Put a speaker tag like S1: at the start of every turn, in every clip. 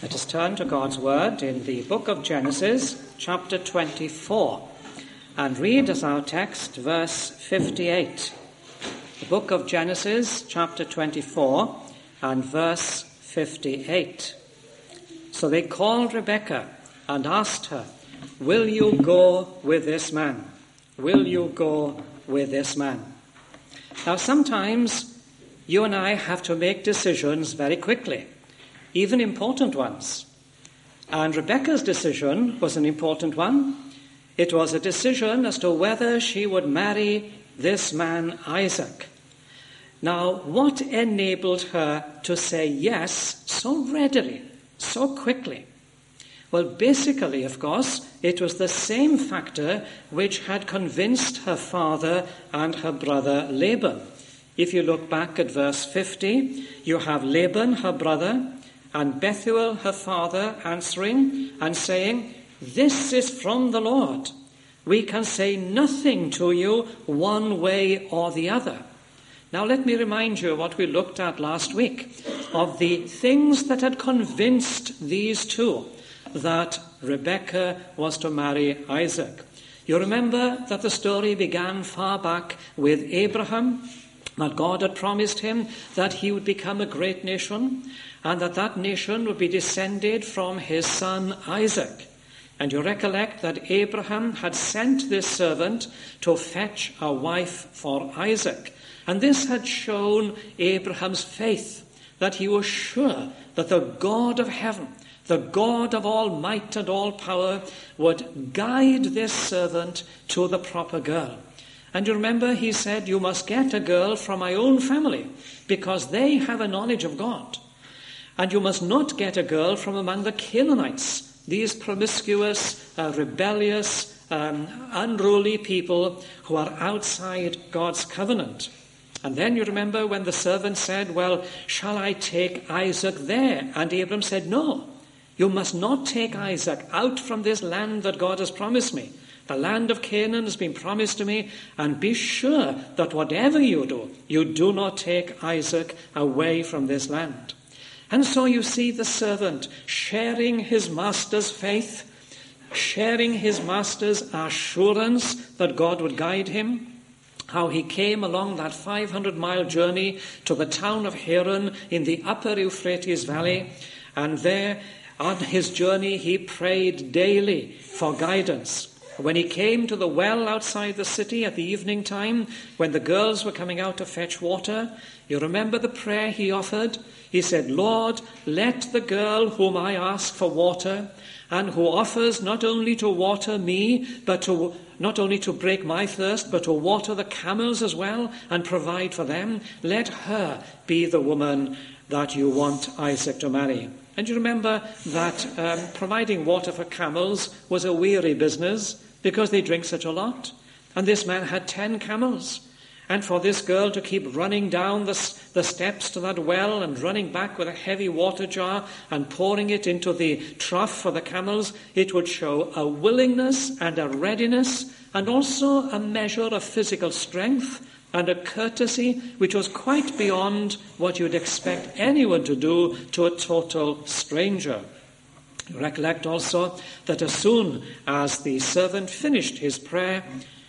S1: Let us turn to God's Word in the book of Genesis, chapter 24, and read as our text verse 58. The book of Genesis, chapter 24, and verse 58. So they called Rebekah and asked her, "Will you go with this man? Will you go with this man?" Now sometimes you and I have to make decisions very quickly, even important ones. And Rebekah's decision was an important one. It was a decision as to whether she would marry this man Isaac. Now, what enabled her to say yes so readily, so quickly? Well, basically, of course, it was the same factor which had convinced her father and her brother Laban. If you look back at verse 50, you have Laban, her brother, and Bethuel, her father, answering and saying, "This is from the Lord. We can say nothing to you one way or the other." Now let me remind you of what we looked at last week, of the things that had convinced these two that Rebekah was to marry Isaac. You remember that the story began far back with Abraham, that God had promised him that he would become a great nation, and that nation would be descended from his son Isaac. And you recollect that Abraham had sent this servant to fetch a wife for Isaac. And this had shown Abraham's faith, that he was sure that the God of heaven, the God of all might and all power, would guide this servant to the proper girl. And you remember he said, "You must get a girl from my own family, because they have a knowledge of God. And you must not get a girl from among the Canaanites, these promiscuous, rebellious, unruly people who are outside God's covenant." And then you remember when the servant said, "Well, shall I take Isaac there?" And Abram said, "No, you must not take Isaac out from this land that God has promised me. The land of Canaan has been promised to me, and be sure that whatever you do not take Isaac away from this land." And so you see the servant sharing his master's faith, sharing his master's assurance that God would guide him, how he came along that 500-mile journey to the town of Haran in the upper Euphrates Valley, and there on his journey he prayed daily for guidance. When he came to the well outside the city at the evening time, when the girls were coming out to fetch water, you remember the prayer he offered? He said, "Lord, let the girl whom I ask for water, and who offers not only to water me, but not only to break my thirst, but to water the camels as well and provide for them, let her be the woman that you want Isaac to marry." And you remember that providing water for camels was a weary business because they drink such a lot. And this man had 10 camels. And for this girl to keep running down the steps to that well and running back with a heavy water jar and pouring it into the trough for the camels, it would show a willingness and a readiness and also a measure of physical strength and a courtesy which was quite beyond what you'd expect anyone to do to a total stranger. Recollect also that as soon as the servant finished his prayer,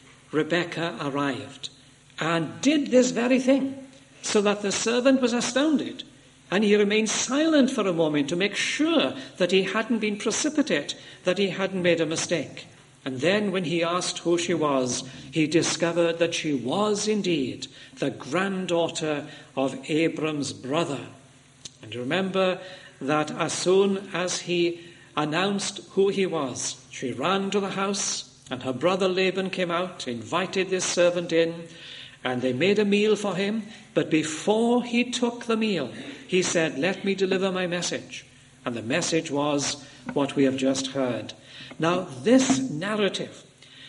S1: Rebekah arrived and did this very thing, so that the servant was astounded, and he remained silent for a moment to make sure that he hadn't been precipitate, that he hadn't made a mistake. And then when he asked who she was, he discovered that she was indeed the granddaughter of Abram's brother. And remember that as soon as he announced who he was, she ran to the house, and her brother Laban came out, invited this servant in, and they made a meal for him. But before he took the meal, he said, "Let me deliver my message." And the message was what we have just heard. Now, this narrative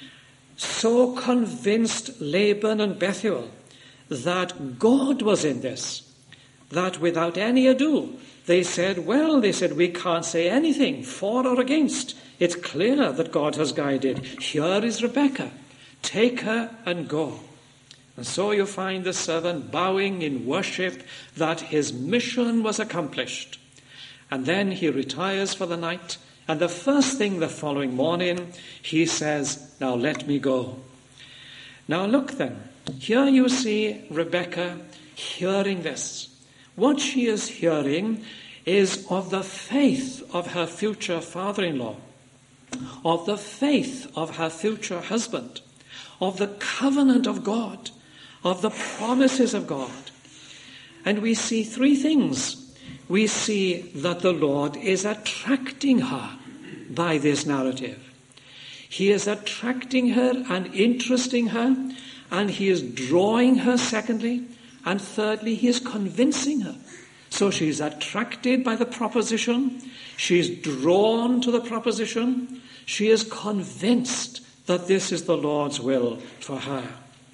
S1: so convinced Laban and Bethuel that God was in this, that without any ado, they said, we can't say anything for or against. It's clear that God has guided. Here is Rebekah. Take her and go. And so you find the servant bowing in worship that his mission was accomplished. And then he retires for the night, and the first thing the following morning, he says, "Now let me go." Now look then, here you see Rebekah hearing this. What she is hearing is of the faith of her future father-in-law, of the faith of her future husband, of the covenant of God, of the promises of God. And we see three things. We see that the Lord is attracting her by this narrative. He is attracting her and interesting her, and he is drawing her, secondly, and thirdly, he is convincing her. So she's attracted by the proposition, she's drawn to the proposition, she is convinced that this is the Lord's will for her.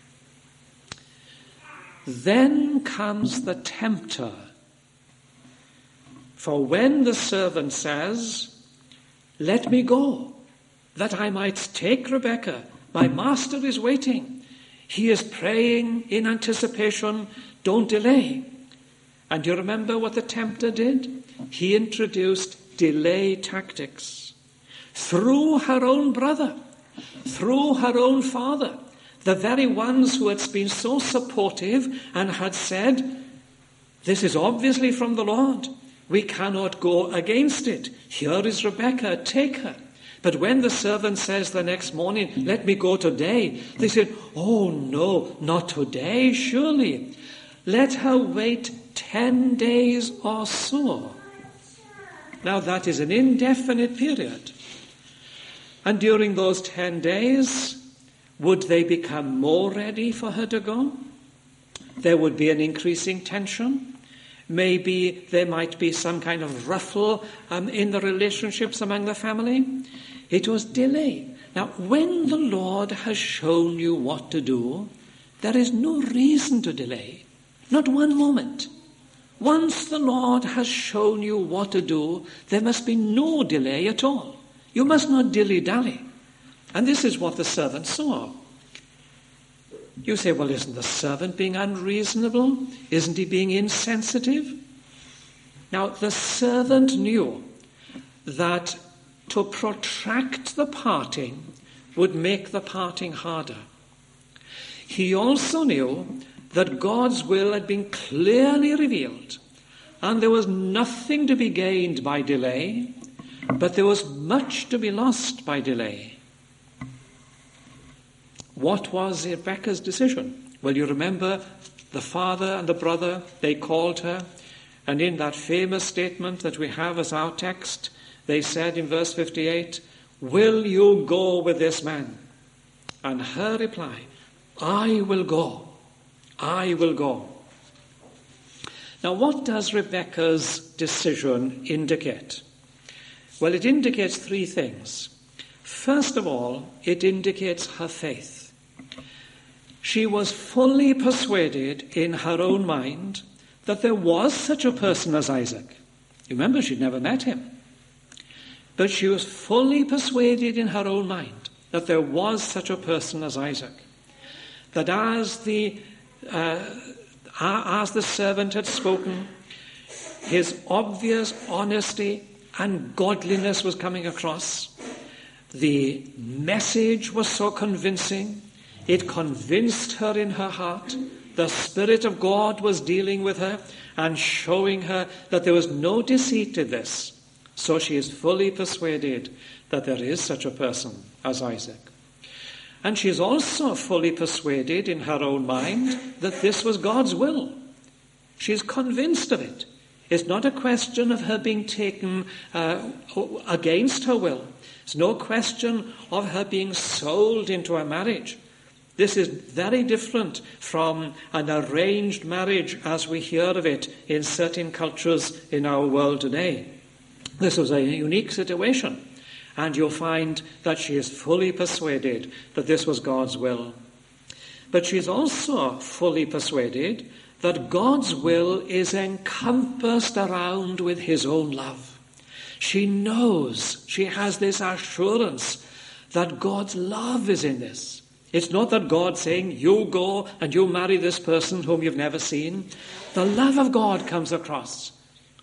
S1: Then comes the tempter. For when the servant says, "Let me go, that I might take Rebekah, my master is waiting," he is praying in anticipation, don't delay. And you remember what the tempter did? He introduced delay tactics. Through her own brother, through her own father, the very ones who had been so supportive and had said, "This is obviously from the Lord. We cannot go against it. Here is Rebekah, take her." But when the servant says the next morning, "Let me go today," they said, "Oh no, not today, surely. Let her wait 10 days or so." Now that is an indefinite period. And during those 10 days, would they become more ready for her to go? There would be an increasing tension. Maybe there might be some kind of ruffle in the relationships among the family. It was delay. Now, when the Lord has shown you what to do, there is no reason to delay. Not one moment. Once the Lord has shown you what to do, there must be no delay at all. You must not dilly-dally. And this is what the servant saw. You say, well, isn't the servant being unreasonable? Isn't he being insensitive? Now, the servant knew that to protract the parting would make the parting harder. He also knew that God's will had been clearly revealed, and there was nothing to be gained by delay, but there was much to be lost by delay. What was Rebekah's decision? Well, you remember the father and the brother, they called her, and in that famous statement that we have as our text, they said in verse 58, "Will you go with this man?" And her reply, "I will go. I will go." Now, what does Rebekah's decision indicate? Well, it indicates three things. First of all, it indicates her faith. She was fully persuaded in her own mind that there was such a person as Isaac. Remember, she'd never met him. But she was fully persuaded in her own mind that there was such a person as Isaac. That as the servant had spoken, his obvious honesty and godliness was coming across. The message was so convincing. It convinced her in her heart. The Spirit of God was dealing with her and showing her that there was no deceit in this. So she is fully persuaded that there is such a person as Isaac. And she is also fully persuaded in her own mind that this was God's will. She is convinced of it. It's not a question of her being taken against her will. It's no question of her being sold into a marriage. This is very different from an arranged marriage as we hear of it in certain cultures in our world today. This was a unique situation, and you'll find that she is fully persuaded that this was God's will. But she's also fully persuaded that God's will is encompassed around with his own love. She knows, she has this assurance that God's love is in this. It's not that God's saying, you go and you marry this person whom you've never seen. The love of God comes across.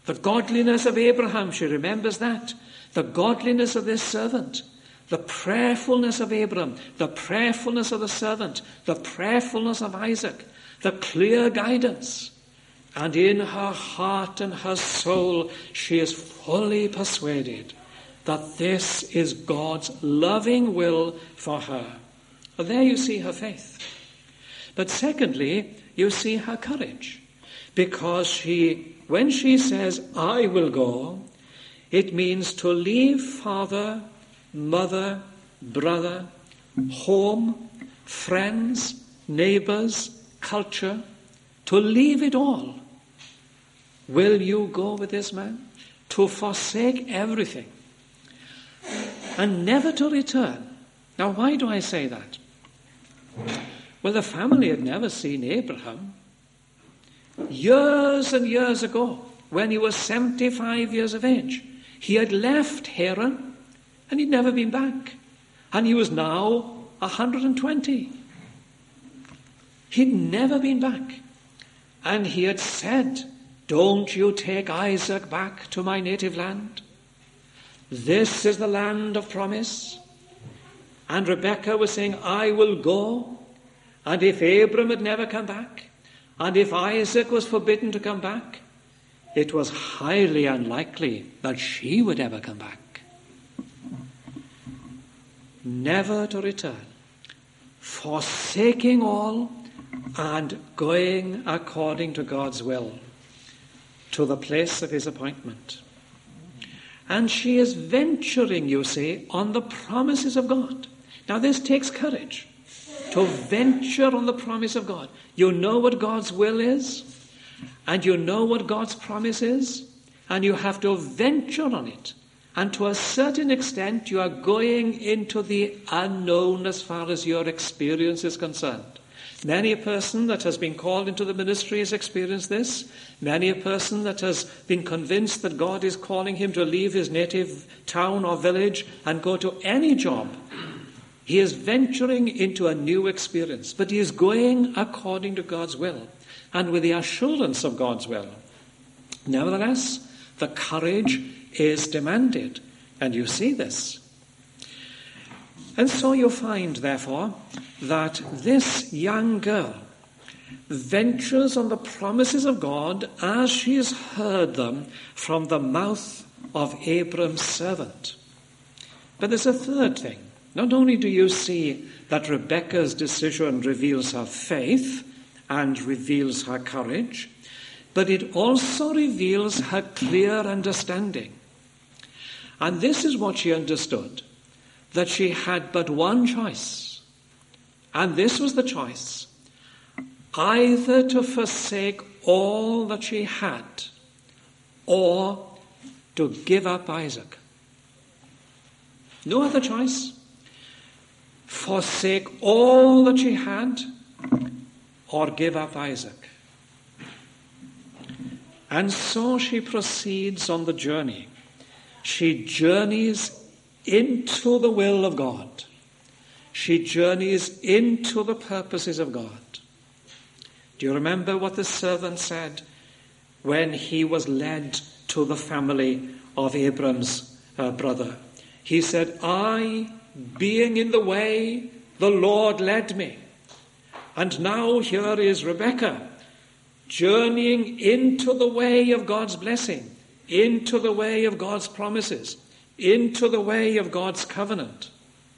S2: The godliness of Abraham, she remembers that. The godliness of this servant. The prayerfulness of Abraham. The prayerfulness of the servant. The prayerfulness of Isaac. The clear guidance. And in her heart and her soul, she is fully persuaded that this is God's loving will for her. Well, there you see her faith. But secondly, you see her courage. Because when she says, I will go, it means to leave father, mother, brother, home, friends, neighbors, culture, to leave it all. Will you go with this man? To forsake everything and never to return. Now, why do I say that? Well, the family had never seen Abraham. Years and years ago, when he was 75 years of age, he had left Haran and he'd never been back. And he was now 120. He'd never been back. And he had said, don't you take Isaac back to my native land? This is the land of promise. And Rebekah was saying, I will go. And if Abram had never come back, and if Isaac was forbidden to come back, it was highly unlikely that she would ever come back. Never to return. Forsaking all and going according to God's will to the place of his appointment. And she is venturing, you see, on the promises of God. Now this takes courage, to venture on the promise of God. You know what God's will is, and you know what God's promise is, and you have to venture on it. And to a certain extent, you are going into the unknown as far as your experience is concerned. Many a person that has been called into the ministry has experienced this. Many a person that has been convinced that God is calling him to leave his native town or village and go to any job. He is venturing into a new experience, but he is going according to God's will and with the assurance of God's will. Nevertheless, the courage is demanded, and you see this. And so you find, therefore, that this young girl ventures on the promises of God as she has heard them from the mouth of Abram's servant. But there's a third thing. Not only do you see that Rebekah's decision reveals her faith and reveals her courage, but it also reveals her clear understanding. And this is what she understood, that she had but one choice. And this was the choice, either to forsake all that she had or to give up Isaac. No other choice. Forsake all that she had or give up Isaac. And so she proceeds on the journey. She journeys into the will of God. She journeys into the purposes of God. Do you remember what the servant said when he was led to the family of Abram's brother? He said, I, being in the way, the Lord led me. And now here is Rebekah journeying into the way of God's blessing, into the way of God's promises, into the way of God's covenant.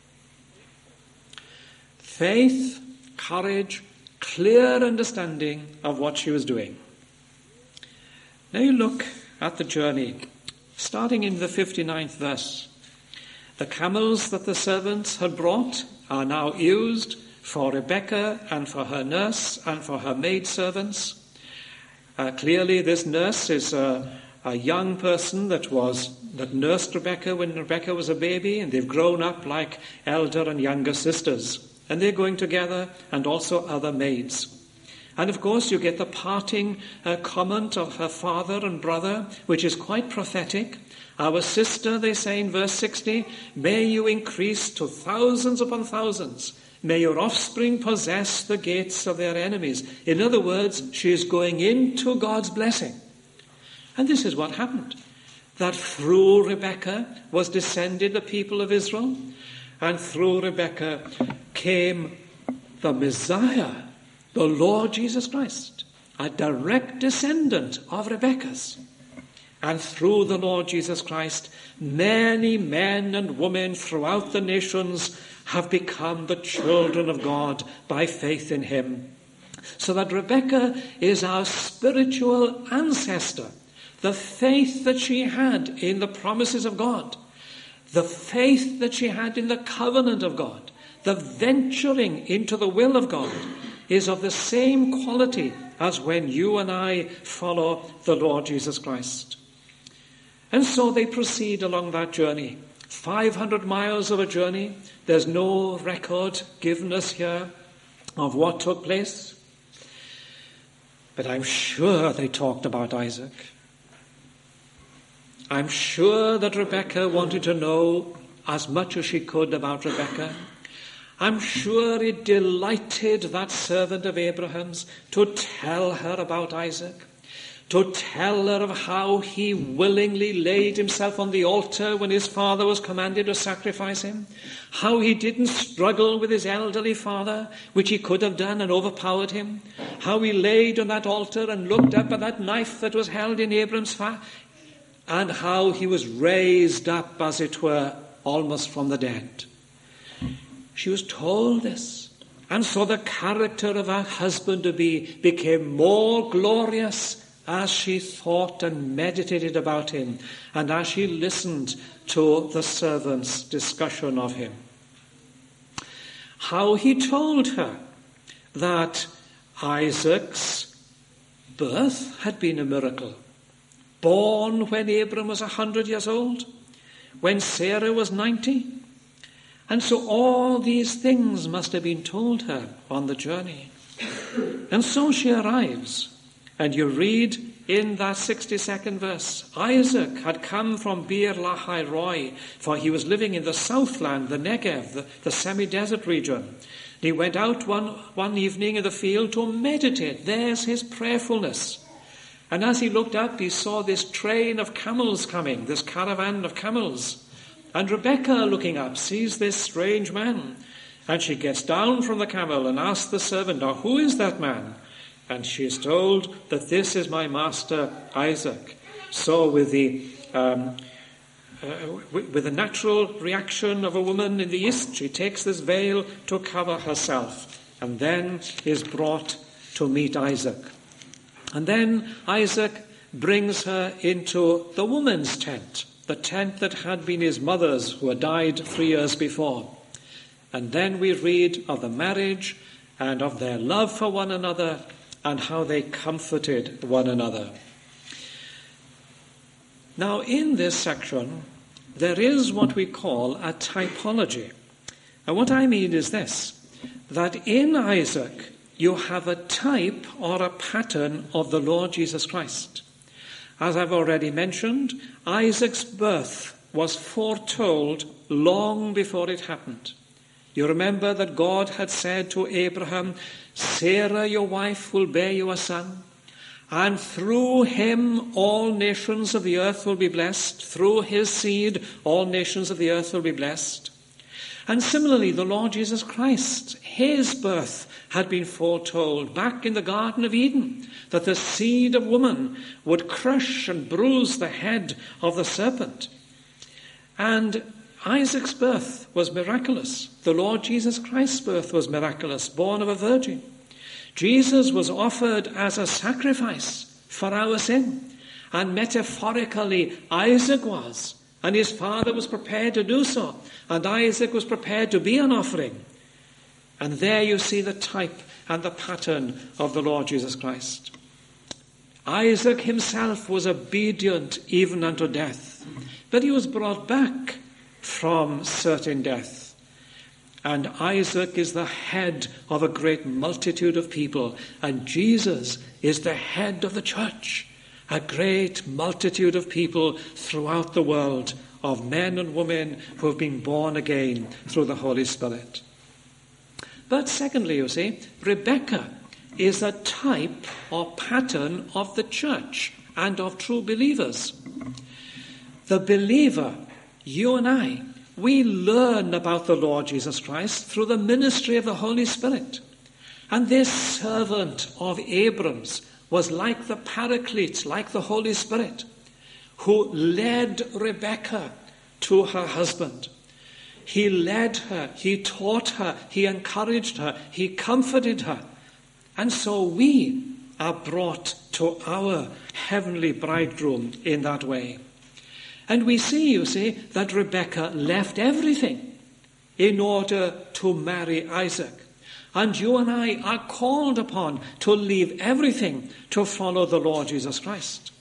S2: Faith, courage, clear understanding of what she was doing. Now you look at the journey, starting in the 59th verse. The camels that the servants had brought are now used for Rebekah and for her nurse and for her maidservants. Clearly this nurse is a young person that nursed Rebekah when Rebekah was a baby, and they've grown up like elder and younger sisters. And they're going together, and also other maids. And of course you get the parting comment of her father and brother, which is quite prophetic. Our sister, they say in verse 60, may you increase to thousands upon thousands. May your offspring possess the gates of their enemies. In other words, she is going into God's blessing. And this is what happened. That through Rebekah was descended the people of Israel, and through Rebekah came the Messiah, the Lord Jesus Christ, a direct descendant of Rebekah's. And through the Lord Jesus Christ, many men and women throughout the nations have become the children of God by faith in him. So that Rebekah is our spiritual ancestor. The faith that she had in the promises of God, the faith that she had in the covenant of God, the venturing into the will of God, is of the same quality as when you and I follow the Lord Jesus Christ. And so they proceed along that journey. 500 miles of a journey. There's no record given us here of what took place. But I'm sure they talked about Isaac. I'm sure that Rebekah wanted to know as much as she could about Rebekah. I'm sure it delighted that servant of Abraham's to tell her about Isaac, to tell her of how he willingly laid himself on the altar when his father was commanded to sacrifice him, how he didn't struggle with his elderly father, which he could have done and overpowered him, how he laid on that altar and looked up at that knife that was held in Abram's fire, and how he was raised up, as it were, almost from the dead. She was told this, and so the character of her husband-to-be became more glorious as she thought and meditated about him, and as she listened to the servant's discussion of him. How he told her that Isaac's birth had been a miracle. Born when Abram was 100 years old, when Sarah was 90. And so all these things must have been told her on the journey. And so she arrives, and you read in that 62nd verse, Isaac had come from Beer Lahai Roi, for he was living in the southland, the Negev, the semi-desert region. He went out one evening in the field to meditate. There's his prayerfulness. And as he looked up, he saw this train of camels coming, this caravan of camels. And Rebekah, looking up, sees this strange man. And she gets down from the camel and asks the servant, "Now, who is that man?" And she is told that this is my master Isaac. So with the natural reaction of a woman in the East, she takes this veil to cover herself, and then is brought to meet Isaac. And then Isaac brings her into the woman's tent, the tent that had been his mother's, who had died 3 years before. And then we read of the marriage and of their love for one another and how they comforted one another. Now, in this section, there is what we call a typology. And what I mean is this, that in Isaac, you have a type or a pattern of the Lord Jesus Christ. As I've already mentioned, Isaac's birth was foretold long before it happened. You remember that God had said to Abraham, "Sarah, your wife, will bear you a son, and through him all nations of the earth will be blessed. Through his seed, all nations of the earth will be blessed." And similarly, the Lord Jesus Christ, his birth had been foretold back in the Garden of Eden, that the seed of woman would crush and bruise the head of the serpent. And Isaac's birth was miraculous. The Lord Jesus Christ's birth was miraculous, born of a virgin. Jesus was offered as a sacrifice for our sin. And metaphorically, Isaac was. And his father was prepared to do so. And Isaac was prepared to be an offering. And there you see the type and the pattern of the Lord Jesus Christ. Isaac himself was obedient even unto death. But he was brought back from certain death. And Isaac is the head of a great multitude of people. And Jesus is the head of the church. A great multitude of people throughout the world, of men and women who have been born again through the Holy Spirit. But secondly, you see, Rebekah is a type or pattern of the church and of true believers. The believer, you and I, we learn about the Lord Jesus Christ through the ministry of the Holy Spirit. And this servant of Abram's was like the Paraclete, like the Holy Spirit, who led Rebekah to her husband. He led her, he taught her, he encouraged her, he comforted her. And so we are brought to our heavenly bridegroom in that way. And we see, you see, that Rebekah left everything in order to marry Isaac. And you and I are called upon to leave everything to follow the Lord Jesus Christ.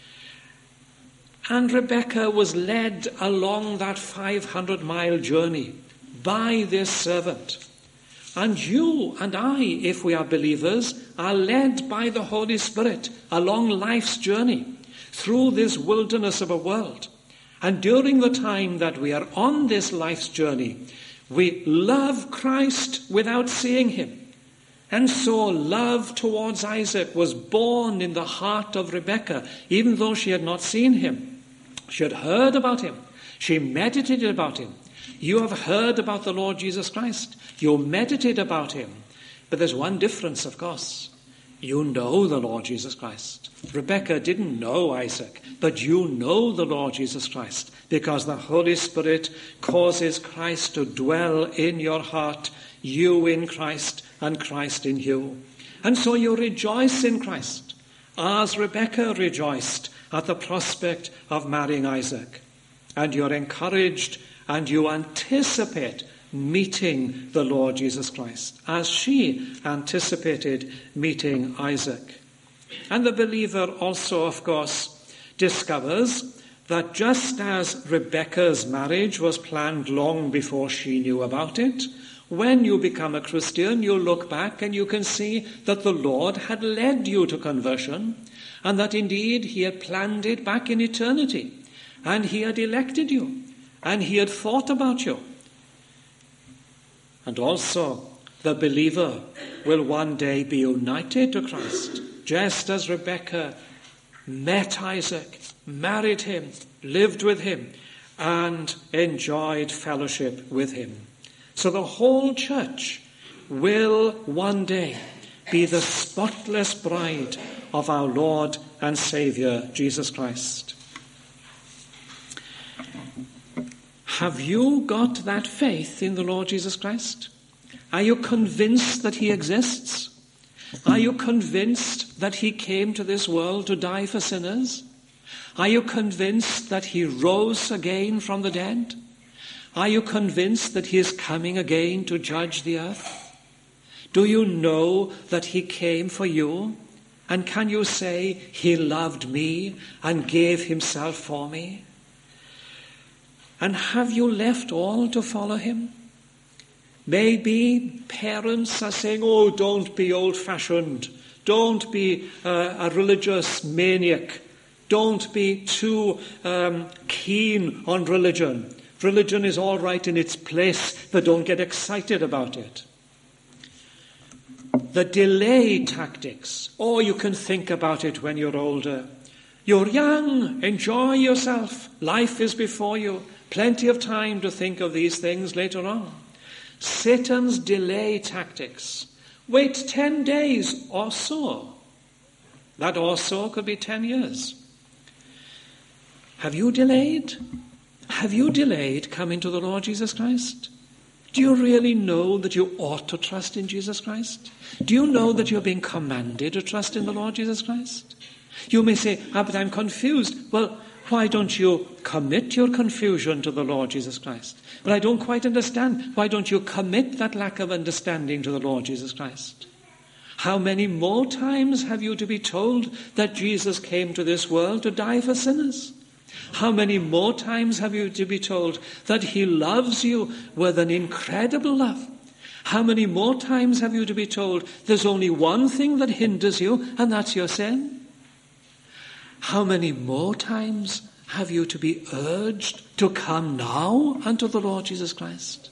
S2: And Rebekah was led along that 500-mile journey by this servant. And you and I, if we are believers, are led by the Holy Spirit along life's journey through this wilderness of a world. And during the time that we are on this life's journey, we love Christ without seeing him. And so love towards Isaac was born in the heart of Rebekah, even though she had not seen him. She had heard about him. She meditated about him. You have heard about the Lord Jesus Christ. You meditate about him. But there's one difference, of course. You know the Lord Jesus Christ. Rebekah didn't know Isaac, but you know the Lord Jesus Christ because the Holy Spirit causes Christ to dwell in your heart, you in Christ and Christ in you. And so you rejoice in Christ, as Rebekah rejoiced at the prospect of marrying Isaac. And you're encouraged and you anticipate meeting the Lord Jesus Christ, as she anticipated meeting Isaac. And the believer also, of course, discovers that just as Rebekah's marriage was planned long before she knew about it, when you become a Christian, you look back and you can see that the Lord had led you to conversion, and that indeed he had planned it back in eternity, and he had elected you, and he had thought about you. And also, the believer will one day be united to Christ, just as Rebekah met Isaac, married him, lived with him, and enjoyed fellowship with him. So the whole church will one day be the spotless bride of our Lord and Saviour, Jesus Christ. Have you got that faith in the Lord Jesus Christ? Are you convinced that he exists? Are you convinced that he came to this world to die for sinners? Are you convinced that he rose again from the dead? Are you convinced that he is coming again to judge the earth? Do you know that he came for you? And can you say, he loved me and gave himself for me? And have you left all to follow him? Maybe parents are saying, oh, don't be old-fashioned. Don't be a religious maniac. Don't be too keen on religion. Religion is all right in its place, but don't get excited about it. The delay tactics, oh, you can think about it when you're older. You're young, enjoy yourself. Life is before you. Plenty of time to think of these things later on. Satan's delay tactics. Wait 10 days or so. That also could be 10 years. Have you delayed? Have you delayed coming to the Lord Jesus Christ? Do you really know that you ought to trust in Jesus Christ? Do you know that you're being commanded to trust in the Lord Jesus Christ? You may say, but I'm confused. Well, why don't you commit your confusion to the Lord Jesus Christ? But I don't quite understand. Why don't you commit that lack of understanding to the Lord Jesus Christ? How many more times have you to be told that Jesus came to this world to die for sinners? How many more times have you to be told that he loves you with an incredible love? How many more times have you to be told there's only one thing that hinders you, and that's your sin? How many more times have you to be urged to come now unto the Lord Jesus Christ?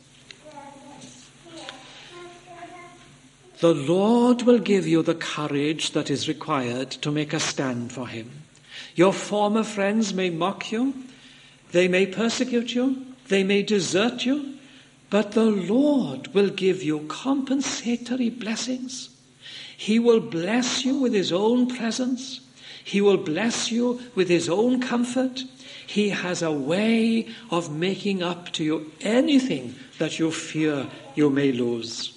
S2: The Lord will give you the courage that is required to make a stand for him. Your former friends may mock you, they may persecute you, they may desert you, but the Lord will give you compensatory blessings. He will bless you with his own presence. He will bless you with his own comfort. He has a way of making up to you anything that you fear you may lose.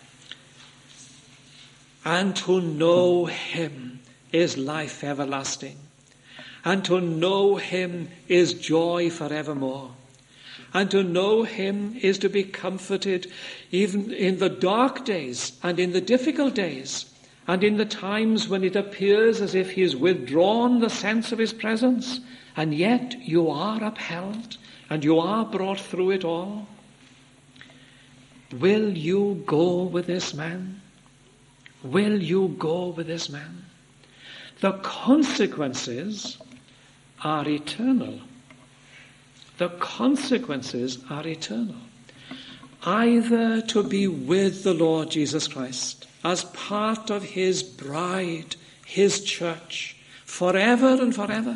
S2: And to know him is life everlasting. And to know him is joy forevermore. And to know him is to be comforted even in the dark days and in the difficult days and in the times when it appears as if he has withdrawn the sense of his presence, and yet you are upheld and you are brought through it all. Will you go with this man? Will you go with this man? The consequences are eternal. The consequences are eternal. Either to be with the Lord Jesus Christ as part of his bride, his church, forever and forever,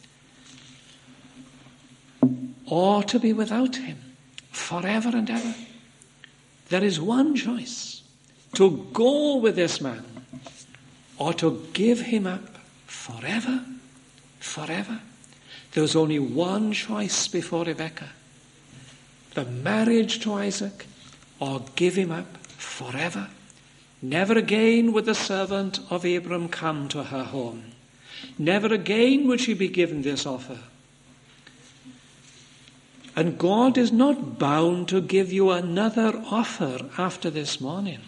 S2: or to be without him forever and ever. There is one choice: to go with this man or to give him up forever, forever. There was only one choice before Rebekah: the marriage to Isaac, or give him up forever. Never again would the servant of Abram come to her home. Never again would she be given this offer. And God is not bound to give you another offer after this morning.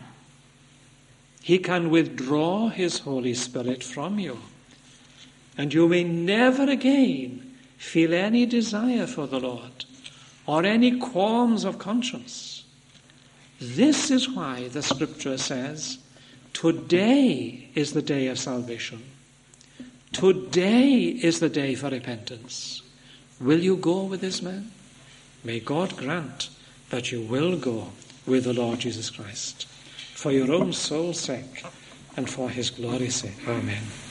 S2: He can withdraw his Holy Spirit from you, and you may never again feel any desire for the Lord or any qualms of conscience. This is why the scripture says, today is the day of salvation. Today is the day for repentance. Will you go with this man? May God grant that you will go with the Lord Jesus Christ, for your own soul's sake and for his glory's sake. Amen.